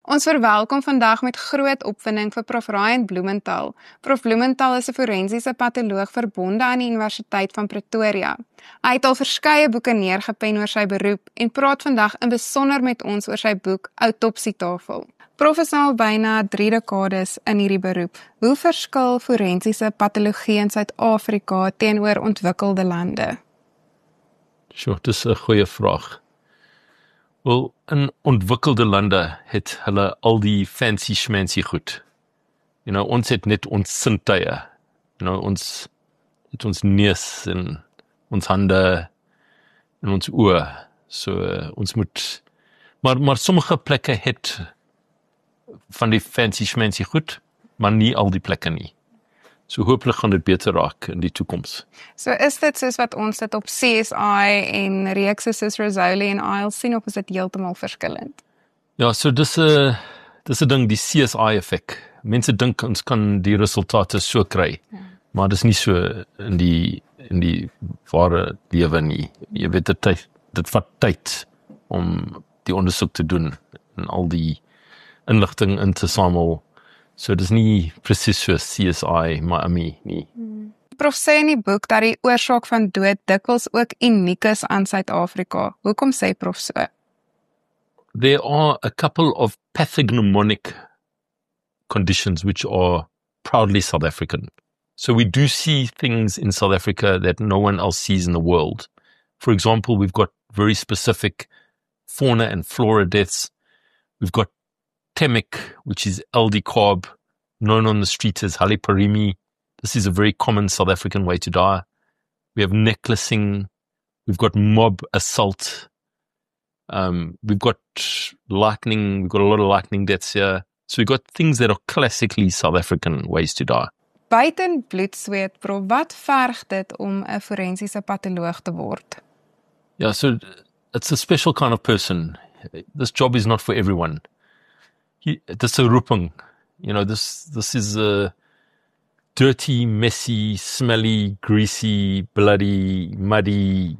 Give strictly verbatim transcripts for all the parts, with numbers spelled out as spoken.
Ons verwelkom vandag met groot opwinding vir Prof Ryan Bloementhal. Prof Bloementhal is 'n forensiese patoloog verbonde aan die Universiteit van Pretoria. Hy het al verskeie boeke neergepen oor sy beroep en praat vandag in besonder met ons oor sy boek Autopsietafel. Prof is al byna drie dekades in hierdie beroep. Hoe verskil forensiese patologie in Suid-Afrika teenoor ontwikkelde lande? Sjoe, dis 'n goeie vraag. Wel, in ontwikkelde lande het hulle al die fancy schmancy goed. You know, ons het net ons sintuie. You know, ons het ons neus en ons hande en ons oë. So uh, ons moet maar maar sommige plekke het van die fancy schmancy goed, maar nie al die plekke nie. So hopelik gaan dit beter raak in die toekoms. So is dit soos wat ons dit op C S I en reekse soos Rizzoli en Isles sien, of is dit heeltemal verskillend? Ja, so dis 'n dis 'n ding, die C S I effek. Mense dink ons kan die resultate so kry, ja. Maar dis nie so in die in die ware lewe nie. Jy weet dit tyd, dit vat tyd om die ondersoek te doen en al die inligting in te samel. So dis nie presies so C S I Miami nie. Hmm. Prof sê in die boek dat die oorsaak van dood dikwels ook uniek is aan Suid-Afrika. Hoekom sê prof so? There are a couple of pathognomonic conditions which are proudly South African. So we do see things in South Africa that no one else sees in the world. For example, we've got very specific fauna and flora deaths. We've got Temic, which is L D carb, known on the street as Haliparimi. This is a very common South African way to die. We have necklacing. We've got mob assault. Um, we've got lightning. We've got a lot of lightning deaths here. So we've got things that are classically South African ways to die. Buiten bloedsweet, prof, wat verg dit om 'n forensiese patoloog te word? Yeah, so it's a special kind of person. This job is not for everyone. This is a roeping. You know, this this is a dirty, messy, smelly, greasy, bloody, muddy,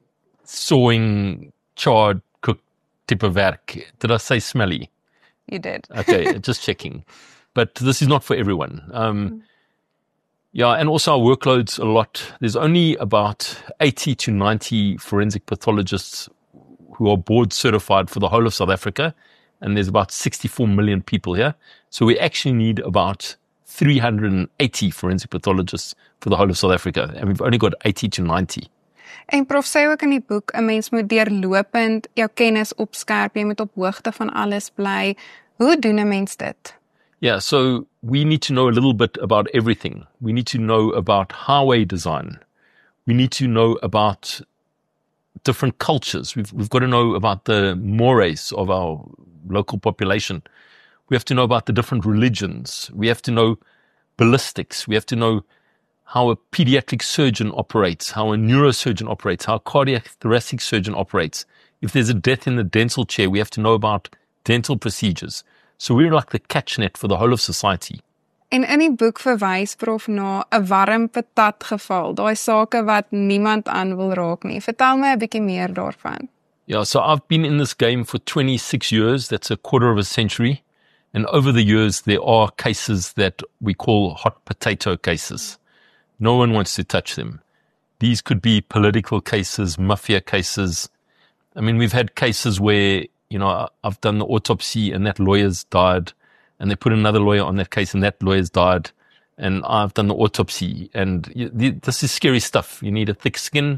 sawing, charred, cooked type of werk. Did I say smelly? You did. Okay, just checking. But this is not for everyone. Um, mm. Yeah, and also our workload's a lot. There's only about eighty to ninety forensic pathologists who are board certified for the whole of South Africa. And there's about sixty-four million people here. So we actually need about three hundred eighty forensic pathologists for the whole of South Africa. And we've only got eighty to ninety. En prof sê ook in die boek, 'n mens moet deurlopend jou kennis opskerp, jy moet op hoogte van alles bly. Hoe doen 'n mens dit? Yeah, so we need to know a little bit about everything. We need to know about highway design. We need to know about different cultures. We've we've got to know about the mores of our local population. We have to know about the different religions. We have to know ballistics. We have to know how a pediatric surgeon operates, how a neurosurgeon operates, how a cardiac thoracic surgeon operates. If there's a death in the dental chair, we have to know about dental procedures. So we're like the catch net for the whole of society. En in die boek verwys prof na 'n warm patat geval, daai sake wat niemand aan wil raak nie. Vertel my 'n bietjie meer daarvan. Yeah, so I've been in this game for twenty-six years. That's a quarter of a century. And over the years, there are cases that we call hot potato cases. No one wants to touch them. These could be political cases, mafia cases. I mean, we've had cases where, you know, I've done the autopsy and that lawyer's died, and they put another lawyer on that case and that lawyer's died, and I've done the autopsy. And this is scary stuff. You need a thick skin.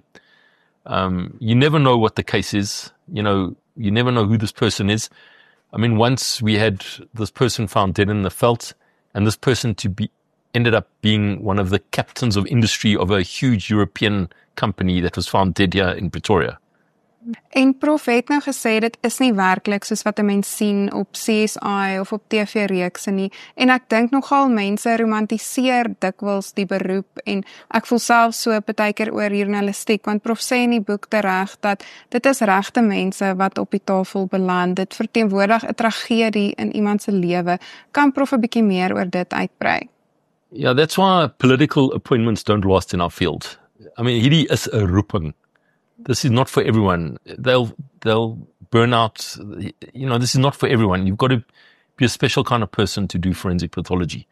Um, you never know what the case is. You know, you never know who this person is. I mean, once we had this person found dead in the veld, and this person to be ended up being one of the captains of industry of a huge European company that was found dead here in Pretoria. En prof het nou gesê dit is nie werklik soos wat 'n mens sien op C S I of op T V-reekse nie. En ek dink nogal mense romantiseer dikwels die beroep en ek voel self so partykeer oor journalistiek, want prof sê in die boek tereg dat dit is regte mense wat op die tafel beland. Dit verteenwoordig 'n tragedie in iemand se lewe. Kan prof 'n bietjie meer oor dit uitbrei? Yeah, that's why political appointments don't last in our field. I mean, hierdie is 'n roeping. This is not for everyone. They'll they'll burn out. You know, this is not for everyone. You've got to be a special kind of person to do forensic pathology.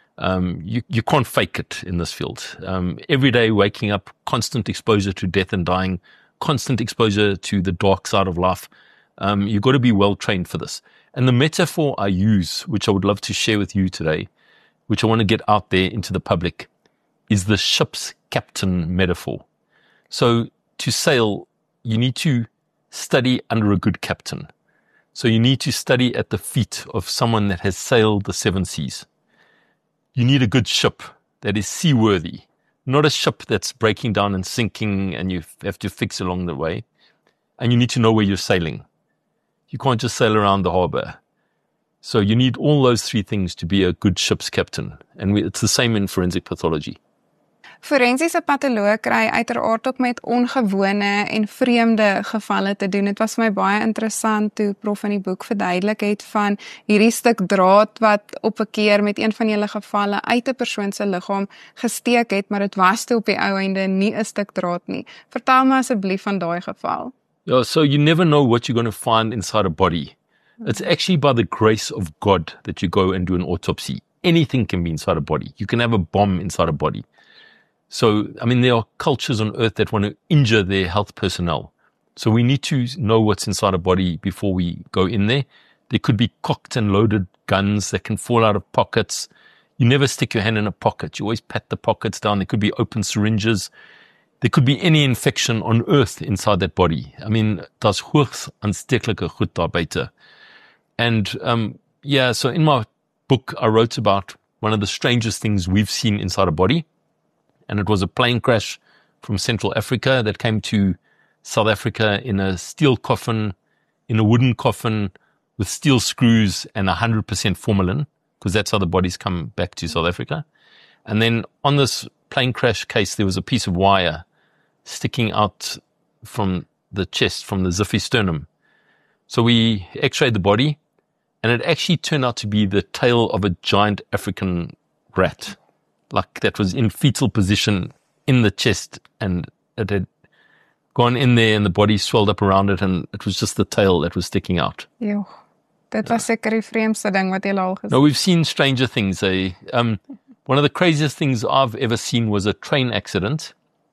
Um, you, you can't fake it in this field. Um, every day waking up, constant exposure to death and dying, constant exposure to the dark side of life. Um, you've got to be well trained for this. And the metaphor I use, which I would love to share with you today, which I want to get out there into the public, is the ship's captain metaphor. So to sail, you need to study under a good captain. So you need to study at the feet of someone that has sailed the seven seas. You need a good ship that is seaworthy, not a ship that's breaking down and sinking and you have to fix along the way. And you need to know where you're sailing. You can't just sail around the harbor. So you need all those three things to be a good ship's captain. And we, it's the same in forensic pathology. Forensiese patoloog kry uiteraard ook met ongewone en vreemde gevalle te doen. Dit was vir my baie interessant toe prof in die boek verduidelik het van hierdie stuk draad wat op 'n keer met een van julle gevalle uit 'n persoon se liggaam gesteek het, maar dit was toe op die ou einde nie 'n stuk draad nie. Vertel my asseblief van daai geval. Yeah, so you never know what you're going to find inside a body. It's actually by the grace of God that you go and do an autopsy. Anything can be inside a body. You can have a bomb inside a body. So, I mean, there are cultures on earth that want to injure their health personnel. So we need to know what's inside a body before we go in there. There could be cocked and loaded guns that can fall out of pockets. You never stick your hand in a pocket. You always pat the pockets down. There could be open syringes. There could be any infection on earth inside that body. I mean, daar's hoogs aansteeklike goed daar buite. And, um, yeah, so in my book, I wrote about one of the strangest things we've seen inside a body. And it was a plane crash from Central Africa that came to South Africa in a steel coffin, in a wooden coffin with steel screws and one hundred percent formalin, because that's how the bodies come back to South Africa. And then on this plane crash case, there was a piece of wire sticking out from the chest, from the xiphi sternum. So we x-rayed the body, and it actually turned out to be the tail of a giant African rat. Like that was in fetal position in the chest, and it had gone in there and the body swelled up around it, and it was just the tail that was sticking out. Ew, dit was seker die vreemdste ding wat jy al gesien. No, we've seen stranger things. Eh? Um, one of the craziest things I've ever seen was a train accident,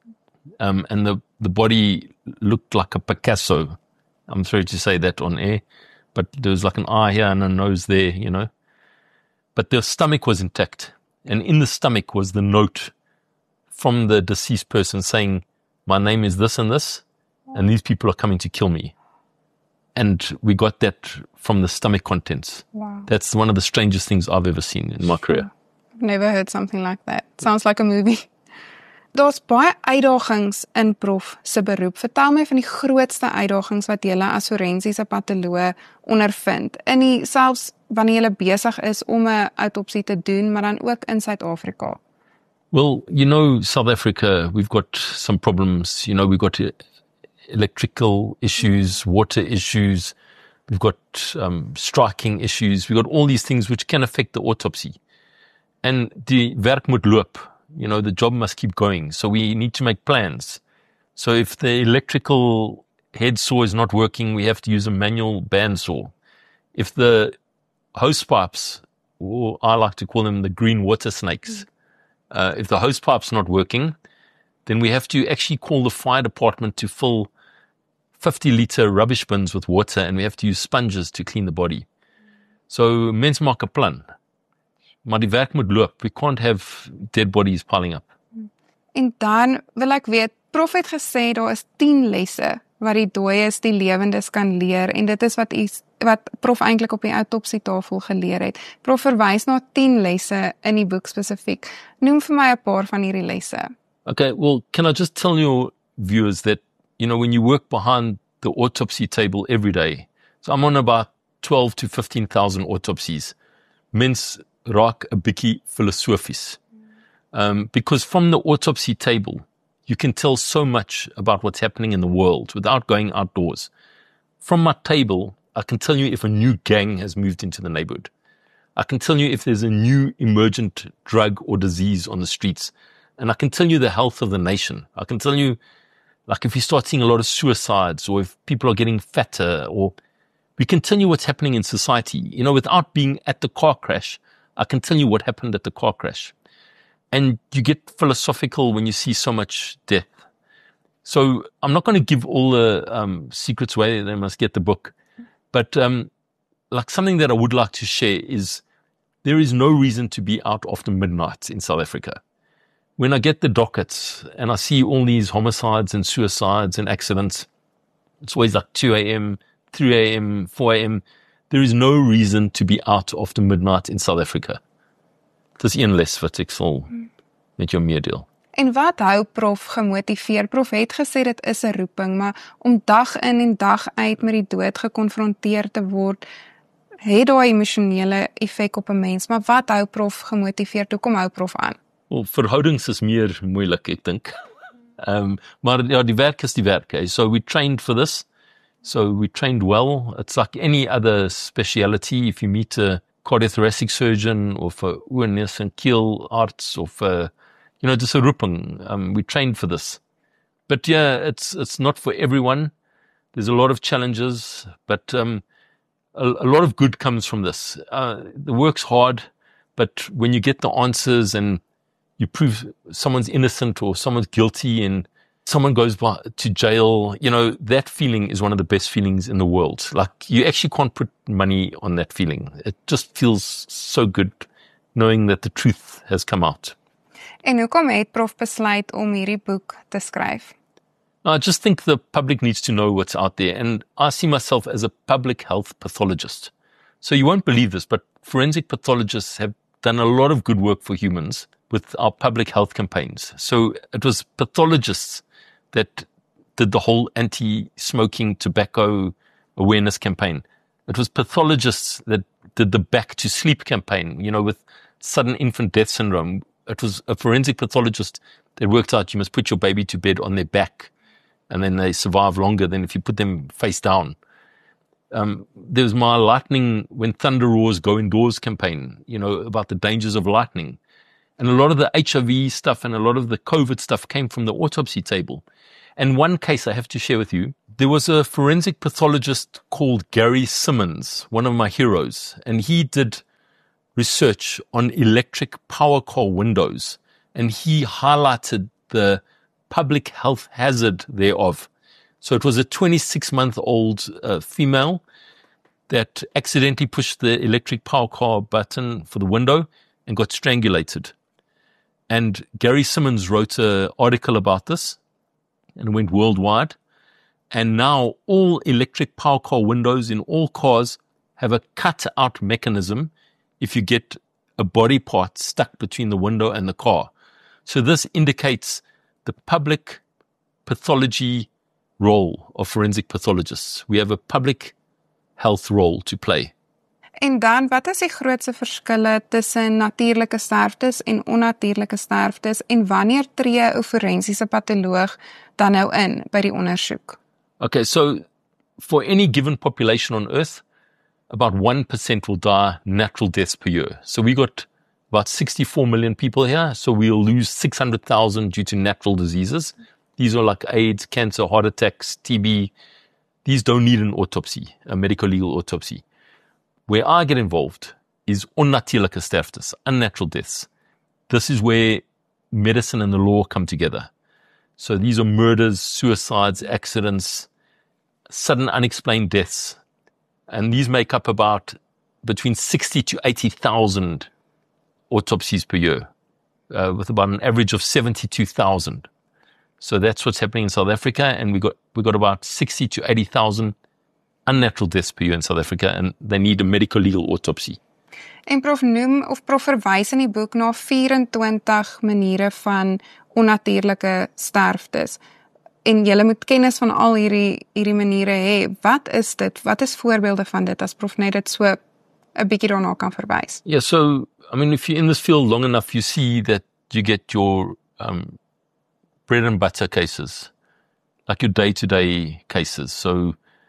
um, and the, the body looked like a Picasso. I'm sorry to say that on air, but there was like an eye here and a nose there, you know. But the stomach was intact. And in the stomach was the note from the deceased person saying, my name is this and this, and these people are coming to kill me. And we got that from the stomach contents. Wow. That's one of the strangest things I've ever seen in my career. I've never heard something like that. Sounds like a movie. Daar's baie uitdagings in prof se beroep. Vertel my van die grootste uitdagings wat jy as forensiese patoloog ondervind. In die selfs wanneer jy besig is om 'n autopsie te doen, maar dan ook in Suid-Afrika. Well, you know, South Africa, we've got some problems. You know, we've got electrical issues, water issues. We've got um, striking issues. We've got all these things which can affect the autopsy. And die werk moet loop. You know, the job must keep going. So we need to make plans. So if the electrical head saw is not working, we have to use a manual bandsaw. If the hose pipes, or I like to call them the green water snakes, uh, if the hose pipe's not working, then we have to actually call the fire department to fill fifty litre rubbish bins with water, and we have to use sponges to clean the body. So mens maak 'n plan. Maar die werk moet loop. We can't have dead bodies piling up. En dan wil ek weet, prof het gesê daar is tien lesse wat die dooies die lewendes kan leer, en dit is wat iets wat prof eintlik op die autopsietafel geleer het. Prof verwys na tien lesse in die boek spesifiek. Noem vir my 'n paar van hierdie lesse. Okay, well, can I just tell your viewers that, you know, when you work behind the autopsy table every day, so I'm on about twelve to fifteen thousand autopsies, mens raak 'n bietjie filosofies. Um, because from the autopsy table, you can tell so much about what's happening in the world without going outdoors. From my table, I can tell you if a new gang has moved into the neighborhood. I can tell you if there's a new emergent drug or disease on the streets. And I can tell you the health of the nation. I can tell you, like, if you start seeing a lot of suicides, or if people are getting fatter, or we can tell you what's happening in society. You know, without being at the car crash, I can tell you what happened at the car crash. And you get philosophical when you see so much death. So I'm not going to give all the um, secrets away. They must get the book. But um, like something that I would like to share is there is no reason to be out after midnight in South Africa. When I get the dockets and I see all these homicides and suicides and accidents, it's always like two a.m., three a.m., four a.m. There is no reason to be out after midnight in South Africa. Dis een les wat ek sal met jou meedeel. En wat hou prof gemotiveer? Prof het gesê dit is 'n roeping, maar om dag in en dag uit met die dood gekonfronteer te word, het daai emosionele effek op 'n mens. Maar wat hou prof gemotiveer? Toe kom hou prof aan? Wel, verhoudings is meer moeilik, ek dink. Um, maar ja, die werk is die werk. Eh? So we trained for this. So we trained well. It's like any other speciality. If you meet a cardiothoracic surgeon or for oornis and keel arts or for, you know, just a roeping, um, we trained for this. But yeah, it's it's not for everyone. There's a lot of challenges, but um, a, a lot of good comes from this. Uh, the work's hard, but when you get the answers and you prove someone's innocent or someone's guilty and someone goes by, to jail, you know, that feeling is one of the best feelings in the world. Like, you actually can't put money on that feeling. It just feels so good knowing that the truth has come out. En hoekom het prof besluit om hierdie boek te skryf? I just think the public needs to know what's out there. And I see myself as a public health pathologist. So you won't believe this, but forensic pathologists have done a lot of good work for humans with our public health campaigns. So it was pathologists that did the whole anti-smoking tobacco awareness campaign. It was pathologists that did the back to sleep campaign, you know, with sudden infant death syndrome. It was a forensic pathologist that worked out you must put your baby to bed on their back and then they survive longer than if you put them face down. Um, there was my lightning when thunder roars go indoors campaign, you know, about the dangers of lightning. And a lot of the H I V stuff and a lot of the COVID stuff came from the autopsy table. And one case I have to share with you, there was a forensic pathologist called Gary Simmons, one of my heroes, and he did research on electric power car windows, and he highlighted the public health hazard thereof. So it was a twenty-six-month-old uh, female that accidentally pushed the electric power car button for the window and got strangulated. And Gary Simmons wrote an article about this and went worldwide. And now all electric power car windows in all cars have a cut-out mechanism if you get a body part stuck between the window and the car. So this indicates the public pathology role of forensic pathologists. We have a public health role to play. En dan, wat is die grootste verskille tussen natuurlike sterftes en onnatuurlike sterftes en wanneer tree 'n forensiese patoloog dan nou in by die ondersoek? Okay, so for any given population on Earth, about one percent will die natural deaths per year. So we got about sixty-four million people here, so we'll lose six hundred thousand due to natural diseases. These are like AIDS, cancer, heart attacks, T B. These don't need an autopsy, a medical legal autopsy. Where I get involved is onnatuurlike sterftes, unnatural deaths. This is where medicine and the law come together. So these are murders, suicides, accidents, sudden unexplained deaths. And these make up about between sixty to eighty thousand autopsies per year, uh, with about an average of seventy-two thousand. So that's what's happening in South Africa, and we got we got about sixty to eighty thousand unnatural deaths per year in South Africa, and they need a medical legal autopsy. En prof noem of prof verwys in die boek na vyf-en-twintig maniere van onnatuurlike sterftes. En jy moet kennis van al hierdie hierdie maniere hê. Wat is dit? Wat is voorbeelde van dit as prof net dit so 'n bietjie daarna kan verwys? Yeah, so I mean, if you're in this field long enough, you see that you get your um, bread and butter cases, like your day-to-day cases. So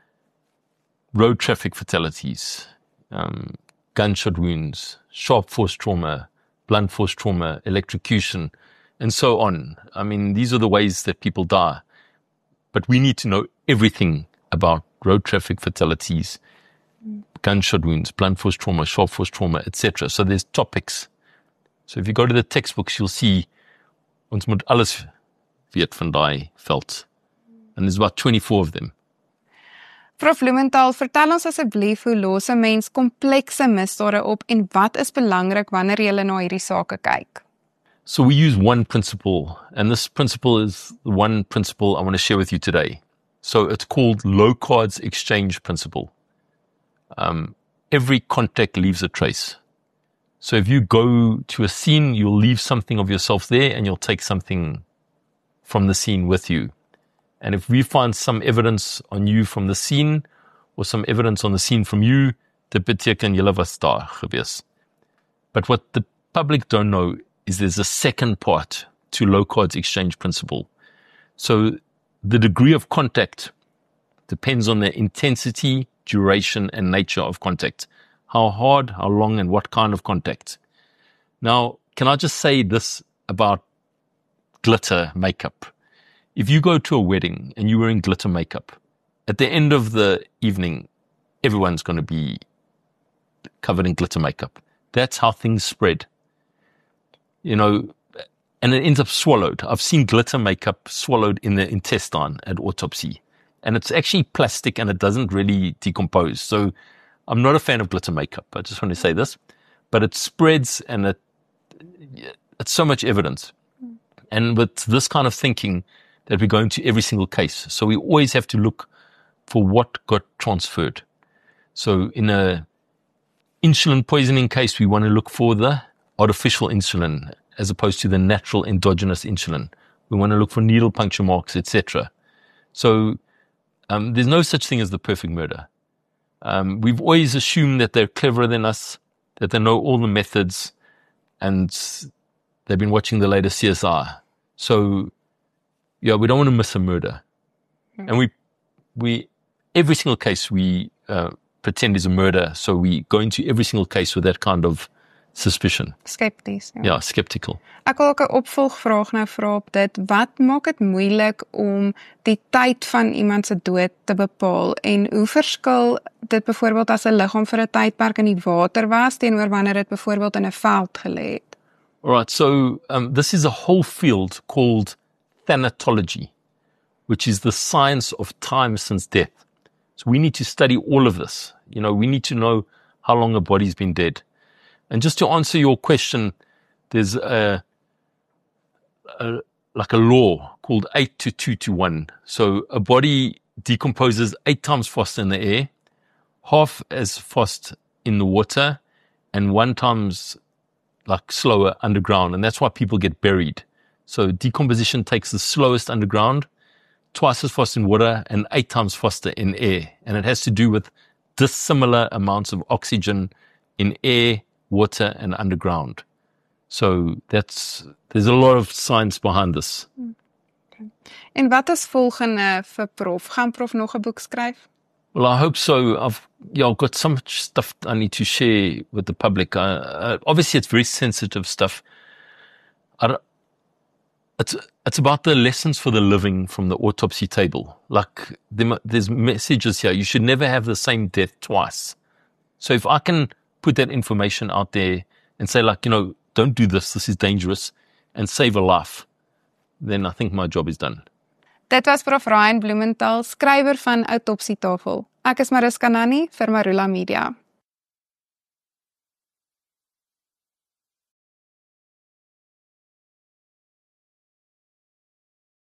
road traffic fatalities, um, gunshot wounds, sharp force trauma, blunt force trauma, electrocution, and so on. I mean, these are the ways that people die. But we need to know everything about road traffic fatalities gunshot wounds, blunt force trauma, sharp force trauma, et cetera. So there's topics. So if you go to the textbooks, you'll see ons moet alles weet van daai veld. And there's about twenty-four of them. Prof Blumenthal, vertel ons asseblief hoe los 'n mens komplekse misdade op en wat is belangrik wanneer jy na hierdie sake kyk? So we use one principle, and this principle is the one principle I want to share with you today. So it's called Locard's exchange principle. Um, every contact leaves a trace. So if you go to a scene, you'll leave something of yourself there and you'll take something from the scene with you. And if we find some evidence on you from the scene or some evidence on the scene from you, dit beteken julle was daar gewees. But what the public don't know is there's a second part to Locard's exchange principle. So the degree of contact depends on the intensity, duration, and nature of contact. How hard, how long, and what kind of contact. Now, can I just say this about glitter makeup? If you go to a wedding and you're wearing glitter makeup, at the end of the evening, everyone's going to be covered in glitter makeup. That's how things spread. You know, and it ends up swallowed. I've seen glitter makeup swallowed in the intestine at autopsy. And it's actually plastic and it doesn't really decompose. So I'm not a fan of glitter makeup. I just want to say this. But it spreads and it, it's so much evidence. And with this kind of thinking that we go into every single case. So we always have to look for what got transferred. So in a insulin poisoning case, we want to look for the artificial insulin as opposed to the natural endogenous insulin. We want to look for needle puncture marks, et cetera. So um, there's no such thing as the perfect murder. Um, we've always assumed that they're cleverer than us, that they know all the methods, and they've been watching the latest C S I. So, yeah, we don't want to miss a murder. Mm. And we, we, every single case we uh, pretend is a murder, so we go into every single case with that kind of suspicion. Skepties. Ja, yeah, skeptical. Ek wil ook 'n opvolgvraag nou vra op dit. Wat maak dit moeilik om die tyd van iemand se dood te bepaal en hoe verskil dit byvoorbeeld as 'n liggaam vir 'n tydperk in die water was teenoor wanneer dit byvoorbeeld in 'n veld gelê het? All right, so um, this is a whole field called thanatology, which is the science of time since death. So we need to study all of this. You know, we need to know how long a body's been dead. And just to answer your question, there's a, a like a law called eight to two to one. So a body decomposes eight times faster in the air, half as fast in the water, and one times like slower underground. And that's why people get buried. So decomposition takes the slowest underground, twice as fast in water, and eight times faster in air. And it has to do with dissimilar amounts of oxygen in air, water, and underground. So that's there's a lot of science behind this. Okay. En wat is volgende vir Prof? Gaan Prof nog 'n boek skryf? Well, I hope so. I've yeah, I've got so much stuff I need to share with the public. Uh, uh, obviously, it's very sensitive stuff. I don't, it's it's about the lessons for the living from the autopsy table. Like there, there's messages here. You should never have the same death twice. So if I can put that information out there and say, like, you know, don't do this, this is dangerous, and save a life, then I think my job is done. Dit was Prof Ryan Blumenthal, skrywer van Autopsietafel. Ek is Mariska Nani vir Marula Media.